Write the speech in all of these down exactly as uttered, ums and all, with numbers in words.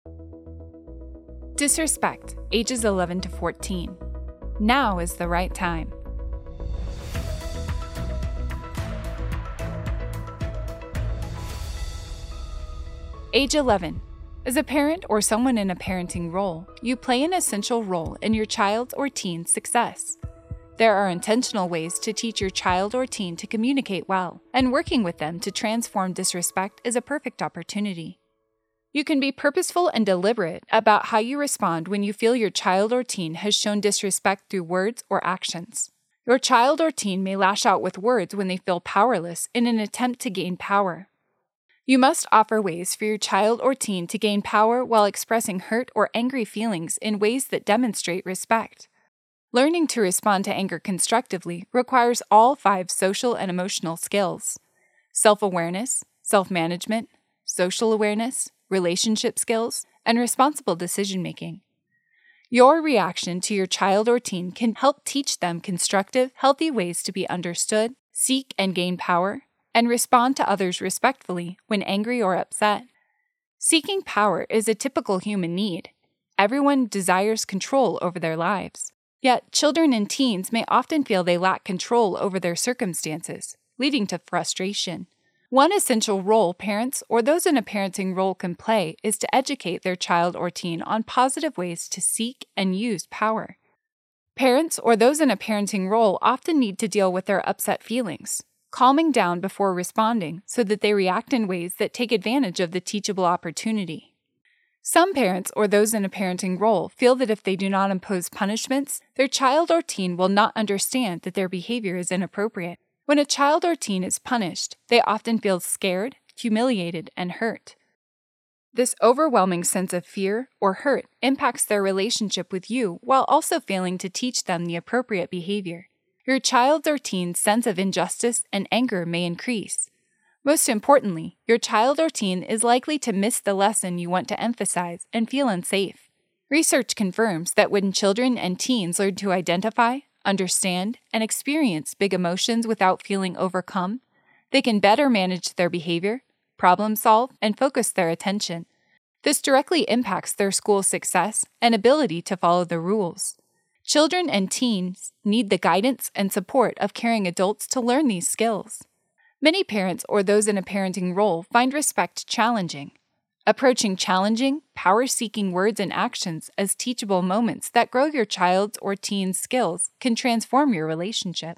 Disrespect, ages eleven to fourteen. Now is the right time. Age eleven. As a parent or someone in a parenting role, you play an essential role in your child's or teen's success. There are intentional ways to teach your child or teen to communicate well, and working with them to transform disrespect is a perfect opportunity. You can be purposeful and deliberate about how you respond when you feel your child or teen has shown disrespect through words or actions. Your child or teen may lash out with words when they feel powerless in an attempt to gain power. You must offer ways for your child or teen to gain power while expressing hurt or angry feelings in ways that demonstrate respect. Learning to respond to anger constructively requires all five social and emotional skills: self-awareness, self-management, social awareness, relationship skills, and responsible decision-making. Your reaction to your child or teen can help teach them constructive, healthy ways to be understood, seek and gain power, and respond to others respectfully when angry or upset. Seeking power is a typical human need. Everyone desires control over their lives. Yet, children and teens may often feel they lack control over their circumstances, leading to frustration. One essential role parents or those in a parenting role can play is to educate their child or teen on positive ways to seek and use power. Parents or those in a parenting role often need to deal with their upset feelings, calming down before responding so that they react in ways that take advantage of the teachable opportunity. Some parents or those in a parenting role feel that if they do not impose punishments, their child or teen will not understand that their behavior is inappropriate. When a child or teen is punished, they often feel scared, humiliated, and hurt. This overwhelming sense of fear or hurt impacts their relationship with you while also failing to teach them the appropriate behavior. Your child's or teen's sense of injustice and anger may increase. Most importantly, your child or teen is likely to miss the lesson you want to emphasize and feel unsafe. Research confirms that when children and teens learn to identify, understand, and experience big emotions without feeling overcome, they can better manage their behavior, problem solve, and focus their attention. This directly impacts their school success and ability to follow the rules. Children and teens need the guidance and support of caring adults to learn these skills. Many parents or those in a parenting role find respect challenging. Approaching challenging, power-seeking words and actions as teachable moments that grow your child's or teen's skills can transform your relationship.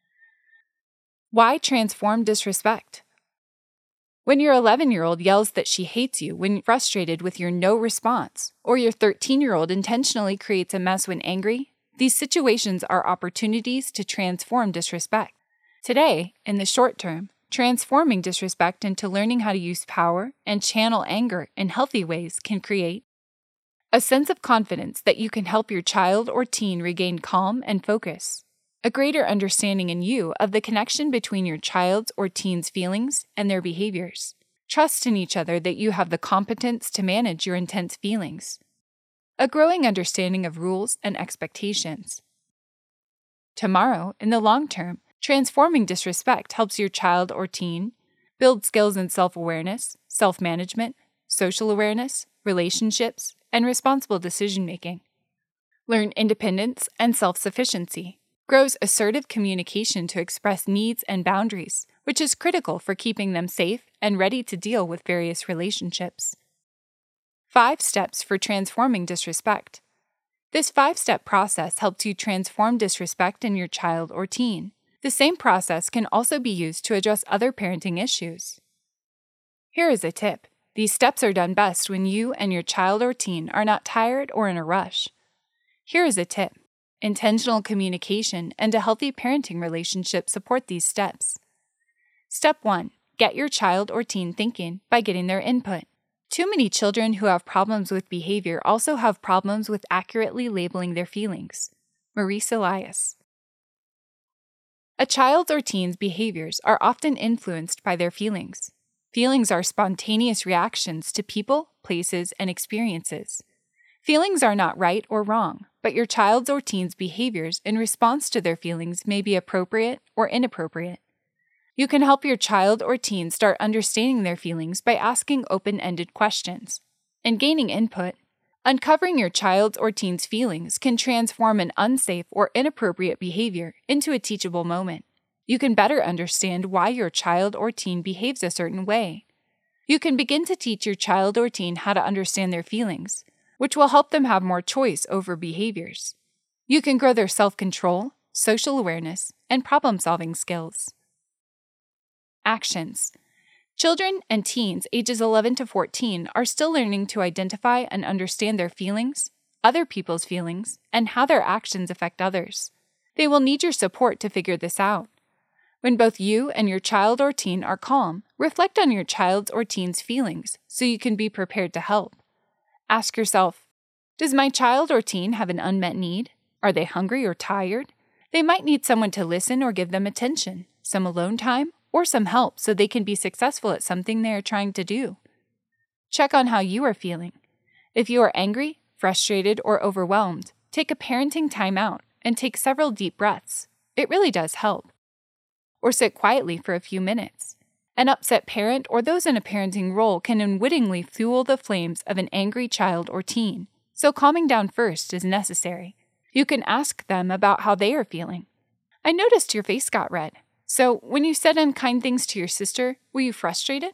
Why transform disrespect? When your eleven-year-old yells that she hates you when frustrated with your no response, or your thirteen-year-old intentionally creates a mess when angry, these situations are opportunities to transform disrespect. Today, in the short term, transforming disrespect into learning how to use power and channel anger in healthy ways can create a sense of confidence that you can help your child or teen regain calm and focus, a greater understanding in you of the connection between your child's or teen's feelings and their behaviors, trust in each other that you have the competence to manage your intense feelings, a growing understanding of rules and expectations. Tomorrow, in the long term, transforming disrespect helps your child or teen build skills in self-awareness, self-management, social awareness, relationships, and responsible decision-making. Learn independence and self-sufficiency. Grows assertive communication to express needs and boundaries, which is critical for keeping them safe and ready to deal with various relationships. Five steps for transforming disrespect. This five-step process helps you transform disrespect in your child or teen. The same process can also be used to address other parenting issues. Here is a tip. These steps are done best when you and your child or teen are not tired or in a rush. Here is a tip. Intentional communication and a healthy parenting relationship support these steps. Step one. Get your child or teen thinking by getting their input. Too many children who have problems with behavior also have problems with accurately labeling their feelings. Maurice Elias. A child's or teen's behaviors are often influenced by their feelings. Feelings are spontaneous reactions to people, places, and experiences. Feelings are not right or wrong, but your child's or teen's behaviors in response to their feelings may be appropriate or inappropriate. You can help your child or teen start understanding their feelings by asking open-ended questions. and gaining input. Uncovering your child's or teen's feelings can transform an unsafe or inappropriate behavior into a teachable moment. You can better understand why your child or teen behaves a certain way. You can begin to teach your child or teen how to understand their feelings, which will help them have more choice over behaviors. You can grow their self-control, social awareness, and problem-solving skills. Actions. Children and teens ages eleven to fourteen are still learning to identify and understand their feelings, other people's feelings, and how their actions affect others. They will need your support to figure this out. When both you and your child or teen are calm, reflect on your child's or teen's feelings so you can be prepared to help. Ask yourself, does my child or teen have an unmet need? Are they hungry or tired? They might need someone to listen or give them attention, some alone time, or some help so they can be successful at something they are trying to do. Check on how you are feeling. If you are angry, frustrated, or overwhelmed, take a parenting timeout and take several deep breaths. It really does help. Or sit quietly for a few minutes. An upset parent or those in a parenting role can unwittingly fuel the flames of an angry child or teen, so calming down first is necessary. You can ask them about how they are feeling. I noticed your face got red. So, when you said unkind things to your sister, were you frustrated?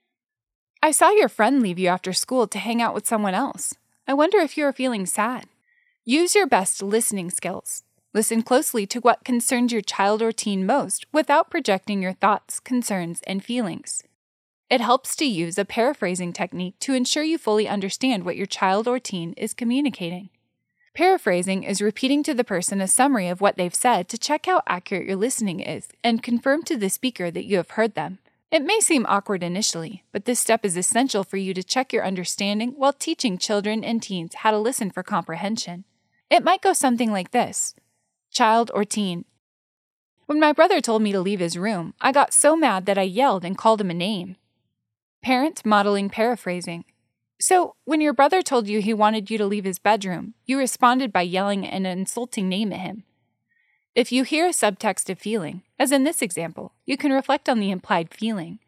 I saw your friend leave you after school to hang out with someone else. I wonder if you are feeling sad. Use your best listening skills. Listen closely to what concerns your child or teen most without projecting your thoughts, concerns, and feelings. It helps to use a paraphrasing technique to ensure you fully understand what your child or teen is communicating. Paraphrasing is repeating to the person a summary of what they've said to check how accurate your listening is and confirm to the speaker that you have heard them. It may seem awkward initially, but this step is essential for you to check your understanding while teaching children and teens how to listen for comprehension. It might go something like this. Child or teen. When my brother told me to leave his room, I got so mad that I yelled and called him a name. Parent modeling paraphrasing. So, when your brother told you he wanted you to leave his bedroom, you responded by yelling an insulting name at him. If you hear a subtext of feeling, as in this example, you can reflect on the implied feeling.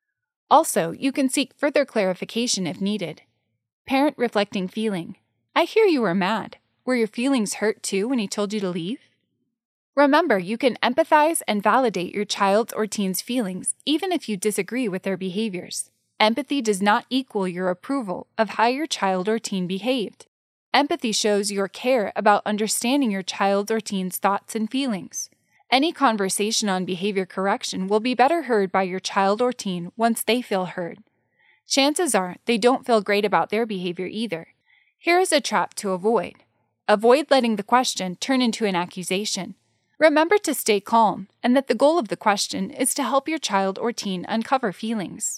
Also, you can seek further clarification if needed. Parent reflecting feeling. I hear you were mad. Were your feelings hurt too when he told you to leave? Remember, you can empathize and validate your child's or teen's feelings, even if you disagree with their behaviors. Empathy does not equal your approval of how your child or teen behaved. Empathy shows your care about understanding your child or teen's thoughts and feelings. Any conversation on behavior correction will be better heard by your child or teen once they feel heard. Chances are they don't feel great about their behavior either. Here is a trap to avoid. Avoid letting the question turn into an accusation. Remember to stay calm and that the goal of the question is to help your child or teen uncover feelings.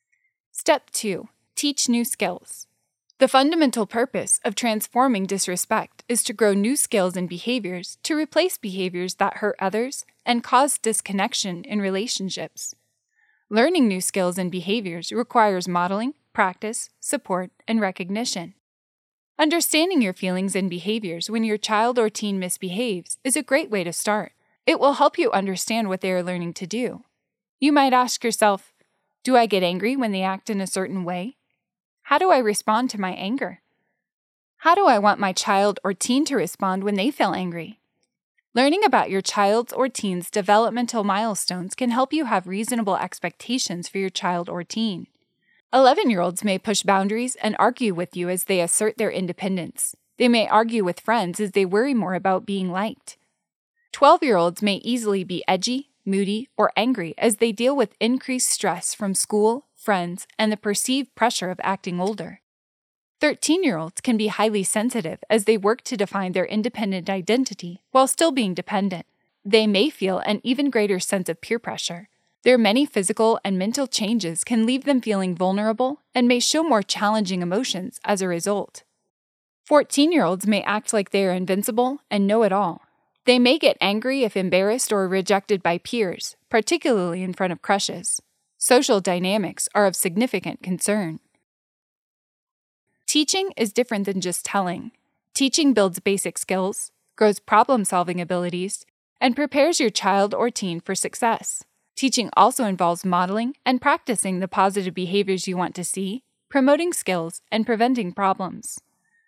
Step two. Teach new skills. The fundamental purpose of transforming disrespect is to grow new skills and behaviors to replace behaviors that hurt others and cause disconnection in relationships. Learning new skills and behaviors requires modeling, practice, support, and recognition. Understanding your feelings and behaviors when your child or teen misbehaves is a great way to start. It will help you understand what they are learning to do. You might ask yourself, do I get angry when they act in a certain way? How do I respond to my anger? How do I want my child or teen to respond when they feel angry? Learning about your child's or teen's developmental milestones can help you have reasonable expectations for your child or teen. eleven-year-olds may push boundaries and argue with you as they assert their independence. They may argue with friends as they worry more about being liked. twelve-year-olds may easily be edgy, moody, or angry as they deal with increased stress from school, friends, and the perceived pressure of acting older. thirteen-year-olds can be highly sensitive as they work to define their independent identity while still being dependent. They may feel an even greater sense of peer pressure. Their many physical and mental changes can leave them feeling vulnerable and may show more challenging emotions as a result. fourteen-year-olds may act like they are invincible and know it all. They may get angry if embarrassed or rejected by peers, particularly in front of crushes. Social dynamics are of significant concern. Teaching is different than just telling. Teaching builds basic skills, grows problem-solving abilities, and prepares your child or teen for success. Teaching also involves modeling and practicing the positive behaviors you want to see, promoting skills, and preventing problems.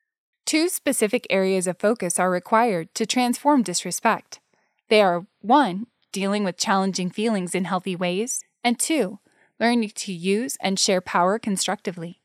Two specific areas of focus are required to transform disrespect. They are one, dealing with challenging feelings in healthy ways, and two, learning to use and share power constructively.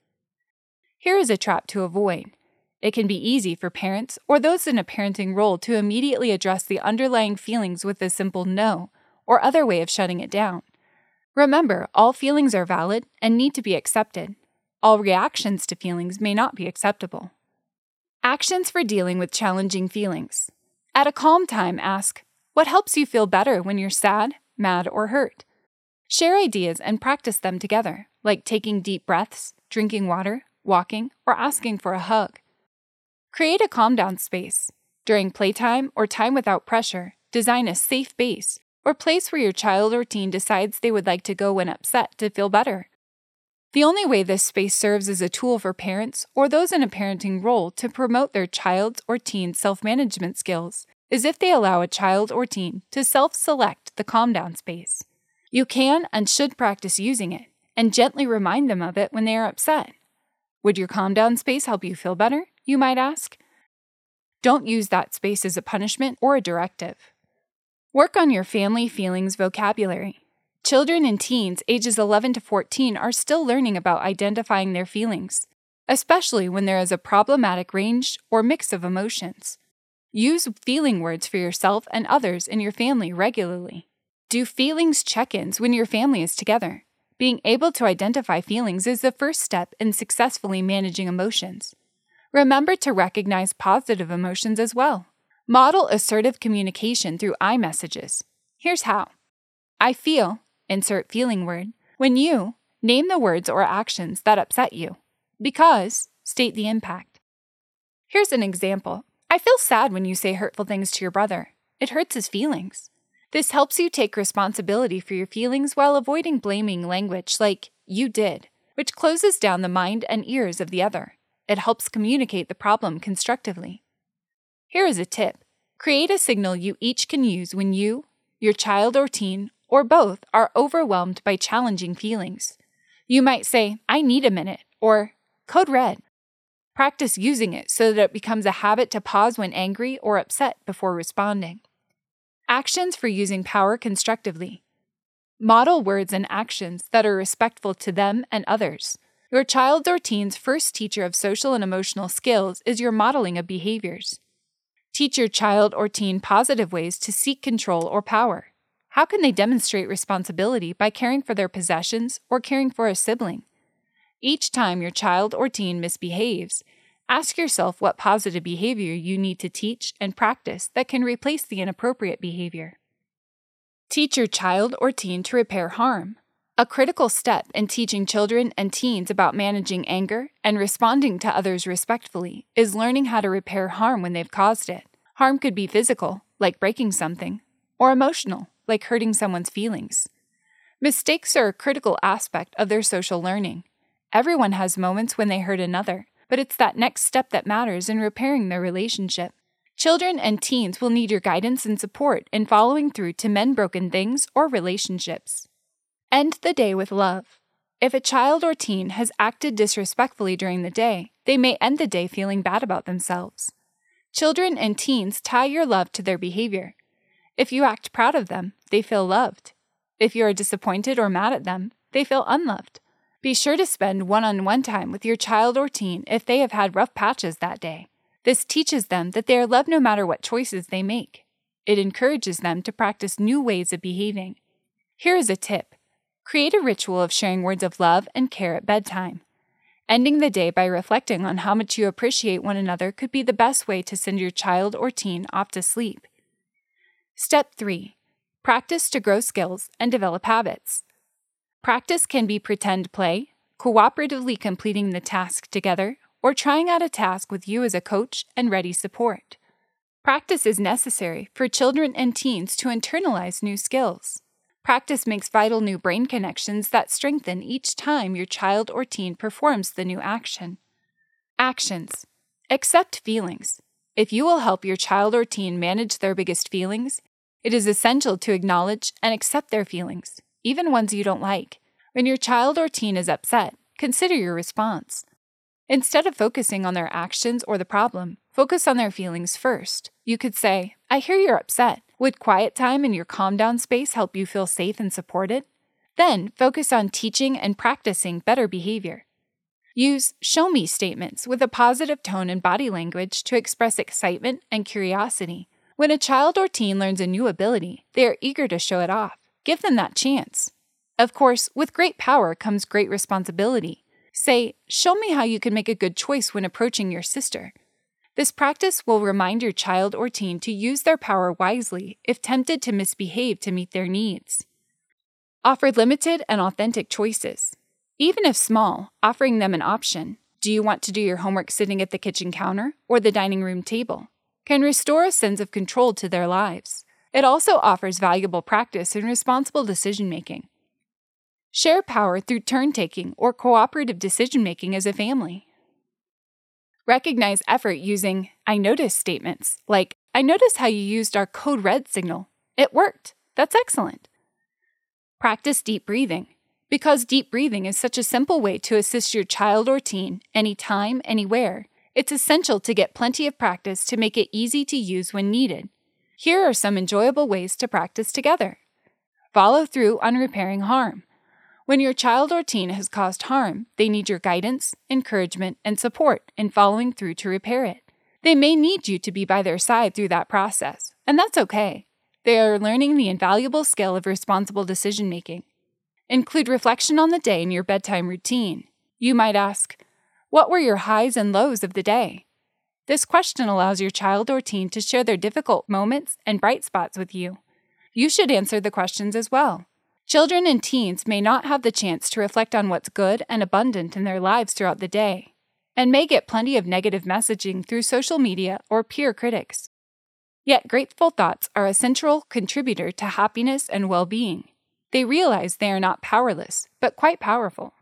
Here is a trap to avoid. It can be easy for parents or those in a parenting role to immediately address the underlying feelings with a simple no or other way of shutting it down. Remember, all feelings are valid and need to be accepted. All reactions to feelings may not be acceptable. Actions for dealing with challenging feelings. At a calm time, ask, what helps you feel better when you're sad, mad, or hurt? Share ideas and practice them together, like taking deep breaths, drinking water, walking, or asking for a hug. Create a calm-down space. During playtime or time without pressure, design a safe base or place where your child or teen decides they would like to go when upset to feel better. The only way this space serves as a tool for parents or those in a parenting role to promote their child's or teen's self-management skills is if they allow a child or teen to self-select the calm-down space. You can and should practice using it and gently remind them of it when they are upset. Would your calm-down space help you feel better, you might ask? Don't use that space as a punishment or a directive. Work on your family feelings vocabulary. Children and teens ages eleven to fourteen are still learning about identifying their feelings, especially when there is a problematic range or mix of emotions. Use feeling words for yourself and others in your family regularly. Do feelings check-ins when your family is together. Being able to identify feelings is the first step in successfully managing emotions. Remember to recognize positive emotions as well. Model assertive communication through iMessages. Here's how. I feel, insert feeling word, when you name the words or actions that upset you. Because, state the impact. Here's an example. I feel sad when you say hurtful things to your brother. It hurts his feelings. This helps you take responsibility for your feelings while avoiding blaming language like, you did, which closes down the mind and ears of the other. It helps communicate the problem constructively. Here is a tip. Create a signal you each can use when you, your child or teen, or both are overwhelmed by challenging feelings. You might say, I need a minute, or code red. Practice using it so that it becomes a habit to pause when angry or upset before responding. Actions for using power constructively. Model words and actions that are respectful to them and others. Your child's or teen's first teacher of social and emotional skills is your modeling of behaviors. Teach your child or teen positive ways to seek control or power. How can they demonstrate responsibility by caring for their possessions or caring for a sibling? Each time your child or teen misbehaves, ask yourself what positive behavior you need to teach and practice that can replace the inappropriate behavior. Teach your child or teen to repair harm. A critical step in teaching children and teens about managing anger and responding to others respectfully is learning how to repair harm when they've caused it. Harm could be physical, like breaking something, or emotional, like hurting someone's feelings. Mistakes are a critical aspect of their social learning. Everyone has moments when they hurt another, but it's that next step that matters in repairing their relationship. Children and teens will need your guidance and support in following through to mend broken things or relationships. End the day with love. If a child or teen has acted disrespectfully during the day, they may end the day feeling bad about themselves. Children and teens tie your love to their behavior. If you act proud of them, they feel loved. If you are disappointed or mad at them, they feel unloved. Be sure to spend one-on-one time with your child or teen if they have had rough patches that day. This teaches them that they are loved no matter what choices they make. It encourages them to practice new ways of behaving. Here is a tip. Create a ritual of sharing words of love and care at bedtime. Ending the day by reflecting on how much you appreciate one another could be the best way to send your child or teen off to sleep. Step three. Practice to grow skills and develop habits. Practice can be pretend play, cooperatively completing the task together, or trying out a task with you as a coach and ready support. Practice is necessary for children and teens to internalize new skills. Practice makes vital new brain connections that strengthen each time your child or teen performs the new action. Actions. Accept feelings. If you will help your child or teen manage their biggest feelings, it is essential to acknowledge and accept their feelings, even ones you don't like. When your child or teen is upset, consider your response. Instead of focusing on their actions or the problem, focus on their feelings first. You could say, I hear you're upset. Would quiet time in your calm down space help you feel safe and supported? Then focus on teaching and practicing better behavior. Use show me statements with a positive tone and body language to express excitement and curiosity. When a child or teen learns a new ability, they are eager to show it off. Give them that chance. Of course, with great power comes great responsibility. Say, show me how you can make a good choice when approaching your sister. This practice will remind your child or teen to use their power wisely if tempted to misbehave to meet their needs. Offer limited and authentic choices. Even if small, offering them an option, do you want to do your homework sitting at the kitchen counter or the dining room table, can restore a sense of control to their lives. It also offers valuable practice in responsible decision-making. Share power through turn-taking or cooperative decision-making as a family. Recognize effort using I notice statements, like, I notice how you used our code red signal. It worked. That's excellent. Practice deep breathing. Because deep breathing is such a simple way to assist your child or teen anytime, anywhere, it's essential to get plenty of practice to make it easy to use when needed. Here are some enjoyable ways to practice together. Follow through on repairing harm. When your child or teen has caused harm, they need your guidance, encouragement, and support in following through to repair it. They may need you to be by their side through that process, and that's okay. They are learning the invaluable skill of responsible decision-making. Include reflection on the day in your bedtime routine. You might ask, what were your highs and lows of the day? This question allows your child or teen to share their difficult moments and bright spots with you. You should answer the questions as well. Children and teens may not have the chance to reflect on what's good and abundant in their lives throughout the day, and may get plenty of negative messaging through social media or peer critics. Yet grateful thoughts are a central contributor to happiness and well-being. They realize they are not powerless, but quite powerful.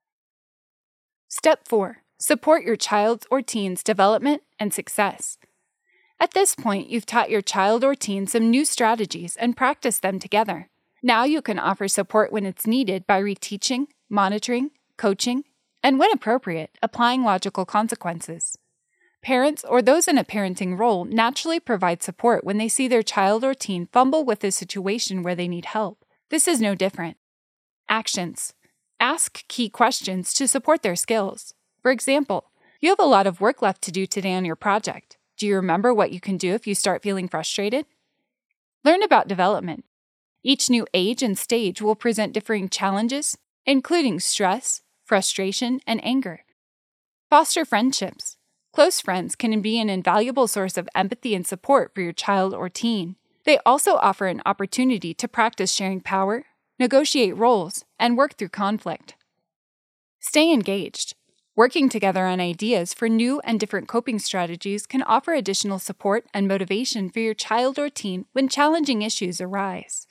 Step four. Support your child's or teen's development and success. At this point, you've taught your child or teen some new strategies and practiced them together. Now you can offer support when it's needed by reteaching, monitoring, coaching, and when appropriate, applying logical consequences. Parents or those in a parenting role naturally provide support when they see their child or teen fumble with a situation where they need help. This is no different. Actions. Ask key questions to support their skills. For example, you have a lot of work left to do today on your project. Do you remember what you can do if you start feeling frustrated? Learn about development. Each new age and stage will present differing challenges, including stress, frustration, and anger. Foster friendships. Close friends can be an invaluable source of empathy and support for your child or teen. They also offer an opportunity to practice sharing power, negotiate roles, and work through conflict. Stay engaged. Working together on ideas for new and different coping strategies can offer additional support and motivation for your child or teen when challenging issues arise.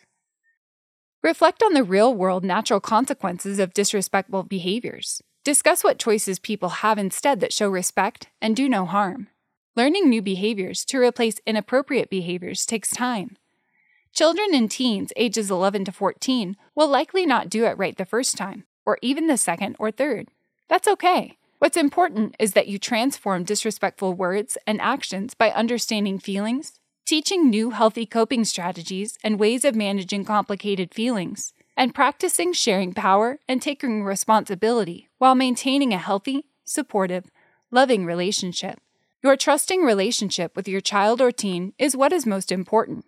Reflect on the real-world natural consequences of disrespectful behaviors. Discuss what choices people have instead that show respect and do no harm. Learning new behaviors to replace inappropriate behaviors takes time. Children and teens ages eleven to fourteen will likely not do it right the first time, or even the second or third. That's okay. What's important is that you transform disrespectful words and actions by understanding feelings, teaching new healthy coping strategies and ways of managing complicated feelings, and practicing sharing power and taking responsibility while maintaining a healthy, supportive, loving relationship. Your trusting relationship with your child or teen is what is most important.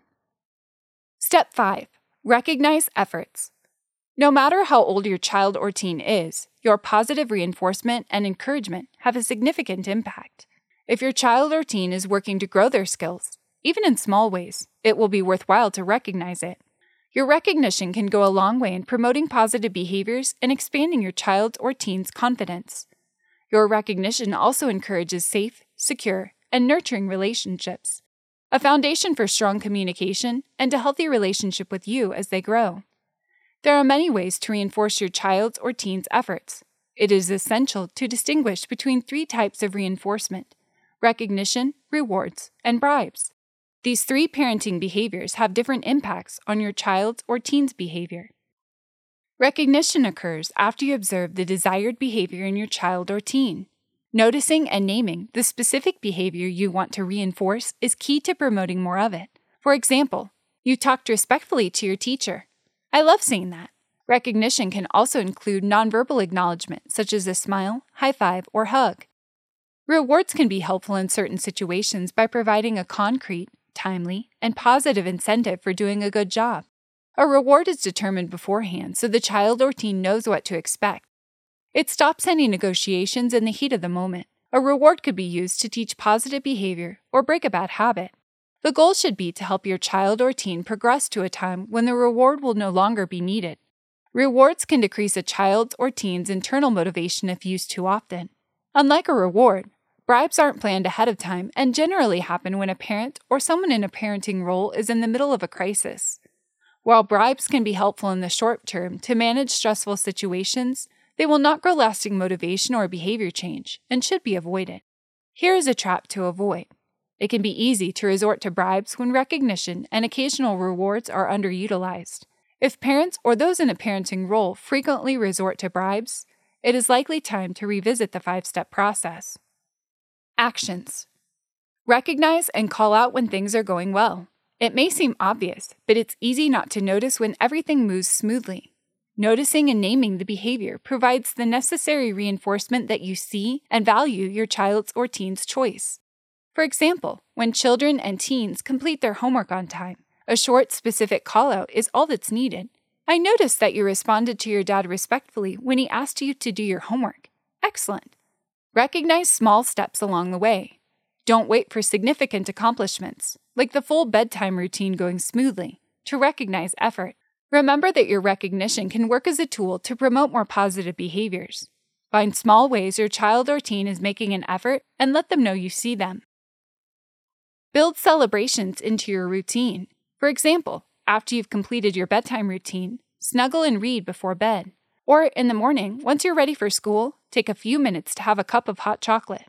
Step five. Recognize efforts. No matter how old your child or teen is, your positive reinforcement and encouragement have a significant impact. If your child or teen is working to grow their skills, even in small ways, it will be worthwhile to recognize it. Your recognition can go a long way in promoting positive behaviors and expanding your child's or teen's confidence. Your recognition also encourages safe, secure, and nurturing relationships, a foundation for strong communication and a healthy relationship with you as they grow. There are many ways to reinforce your child's or teen's efforts. It is essential to distinguish between three types of reinforcement: recognition, rewards, and bribes. These three parenting behaviors have different impacts on your child's or teen's behavior. Recognition occurs after you observe the desired behavior in your child or teen. Noticing and naming the specific behavior you want to reinforce is key to promoting more of it. For example, you talked respectfully to your teacher. I love seeing that. Recognition can also include nonverbal acknowledgement, such as a smile, high five, or hug. Rewards can be helpful in certain situations by providing a concrete, timely, and positive incentive for doing a good job. A reward is determined beforehand so the child or teen knows what to expect. It stops any negotiations in the heat of the moment. A reward could be used to teach positive behavior or break a bad habit. The goal should be to help your child or teen progress to a time when the reward will no longer be needed. Rewards can decrease a child's or teen's internal motivation if used too often. Unlike a reward, bribes aren't planned ahead of time and generally happen when a parent or someone in a parenting role is in the middle of a crisis. While bribes can be helpful in the short term to manage stressful situations, they will not grow lasting motivation or behavior change and should be avoided. Here is a trap to avoid. It can be easy to resort to bribes when recognition and occasional rewards are underutilized. If parents or those in a parenting role frequently resort to bribes, it is likely time to revisit the five-step process. Actions. Recognize and call out when things are going well. It may seem obvious, but it's easy not to notice when everything moves smoothly. Noticing and naming the behavior provides the necessary reinforcement that you see and value your child's or teen's choice. For example, when children and teens complete their homework on time, a short, specific call-out is all that's needed. I noticed that you responded to your dad respectfully when he asked you to do your homework. Excellent. Recognize small steps along the way. Don't wait for significant accomplishments, like the full bedtime routine going smoothly, to recognize effort. Remember that your recognition can work as a tool to promote more positive behaviors. Find small ways your child or teen is making an effort and let them know you see them. Build celebrations into your routine. For example, after you've completed your bedtime routine, snuggle and read before bed. Or in the morning, once you're ready for school, take a few minutes to have a cup of hot chocolate.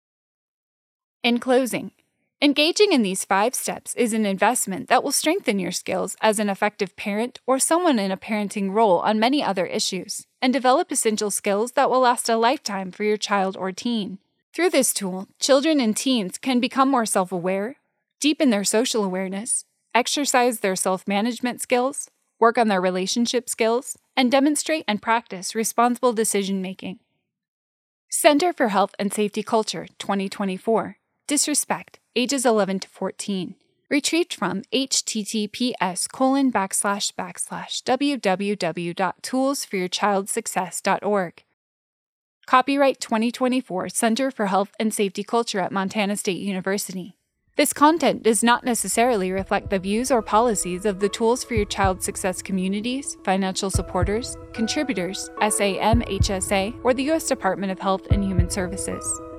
In closing, engaging in these five steps is an investment that will strengthen your skills as an effective parent or someone in a parenting role on many other issues, and develop essential skills that will last a lifetime for your child or teen. Through this tool, children and teens can become more self-aware, deepen their social awareness, exercise their self-management skills, work on their relationship skills, and demonstrate and practice responsible decision-making. Center for Health and Safety Culture, twenty twenty-four. Disrespect, ages eleven to fourteen. Retrieved from https colon backslash backslash www dot tools for your child's success dot org. Copyright twenty twenty-four Center for Health and Safety Culture at Montana State University. This content does not necessarily reflect the views or policies of the Tools for Your Child's Success communities, financial supporters, contributors, S A M H S A, or the U S Department of Health and Human Services.